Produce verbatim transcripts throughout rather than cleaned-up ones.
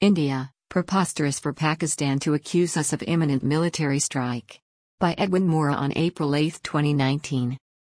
India, preposterous for Pakistan to accuse us of imminent military strike. By Edwin Mora on April eighth, twenty nineteen.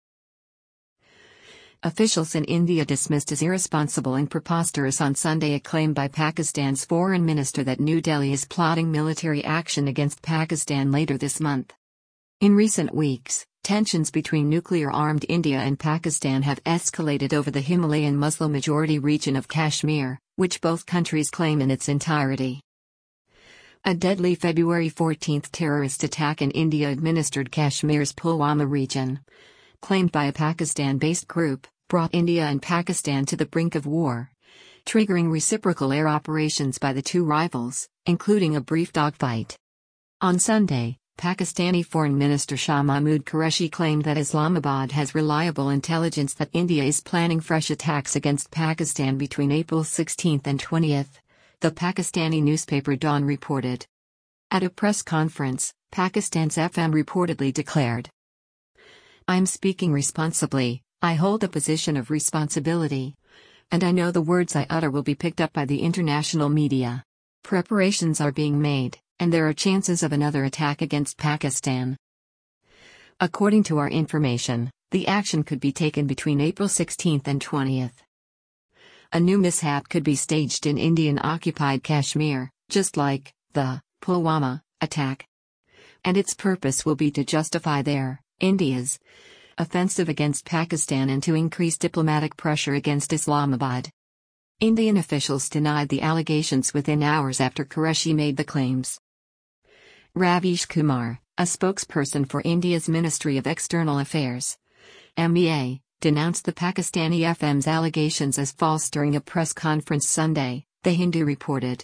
Officials in India dismissed as irresponsible and preposterous on Sunday a claim by Pakistan's foreign minister that New Delhi is plotting military action against Pakistan later this month. In recent weeks, tensions between nuclear-armed India and Pakistan have escalated over the Himalayan Muslim-majority region of Kashmir, which both countries claim in its entirety. A deadly February fourteenth terrorist attack in India-administered Kashmir's Pulwama region, claimed by a Pakistan-based group, brought India and Pakistan to the brink of war, triggering reciprocal air operations by the two rivals, including a brief dogfight. On Sunday, Pakistani Foreign Minister Shah Mahmood Qureshi claimed that Islamabad has reliable intelligence that India is planning fresh attacks against Pakistan between April sixteenth and twentieth, the Pakistani newspaper Dawn reported. At a press conference, Pakistan's F M reportedly declared, "I'm speaking responsibly, I hold a position of responsibility. And I know the words I utter will be picked up by the international media. Preparations are being made, and there are chances of another attack against Pakistan. According to our information, the action could be taken between April sixteenth and twentieth. A new mishap could be staged in Indian-occupied Kashmir, just like the Pulwama attack. And its purpose will be to justify their, India's, offensive against Pakistan and to increase diplomatic pressure against Islamabad." Indian officials denied the allegations within hours after Qureshi made the claims. Ravish Kumar, a spokesperson for India's Ministry of External Affairs, M E A, denounced the Pakistani F M's allegations as false during a press conference Sunday, The Hindu reported.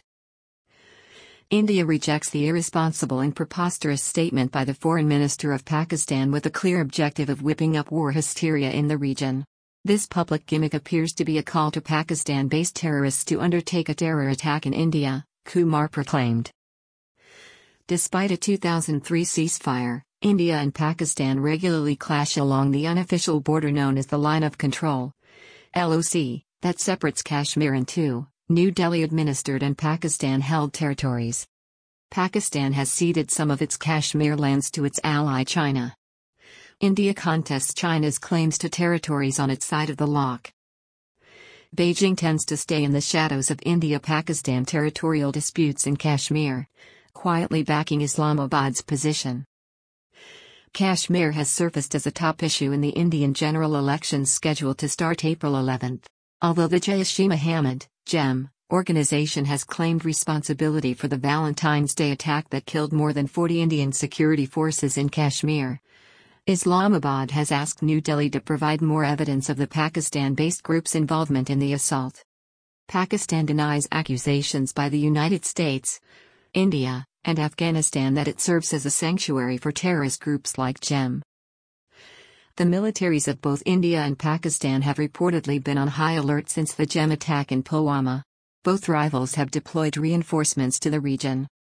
India rejects the irresponsible and preposterous statement by the Foreign Minister of Pakistan with a clear objective of whipping up war hysteria in the region. This public gimmick appears to be a call to Pakistan-based terrorists to undertake a terror attack in India, Kumar proclaimed. Despite a two thousand three ceasefire, India and Pakistan regularly clash along the unofficial border known as the Line of Control, L O C, that separates Kashmir in two, New Delhi-administered and Pakistan-held territories. Pakistan has ceded some of its Kashmir lands to its ally China. India contests China's claims to territories on its side of the lock. Beijing tends to stay in the shadows of India-Pakistan territorial disputes in Kashmir, quietly backing Islamabad's position. Kashmir has surfaced as a top issue in the Indian general elections scheduled to start April eleventh, although the Jaish-e-Mohammed (J E M) organization has claimed responsibility for the Valentine's Day attack that killed more than forty Indian security forces in Kashmir. Islamabad has asked New Delhi to provide more evidence of the Pakistan-based group's involvement in the assault. Pakistan denies accusations by the United States, India, and Afghanistan that it serves as a sanctuary for terrorist groups like J E M. The militaries of both India and Pakistan have reportedly been on high alert since the J E M attack in Pulwama. Both rivals have deployed reinforcements to the region.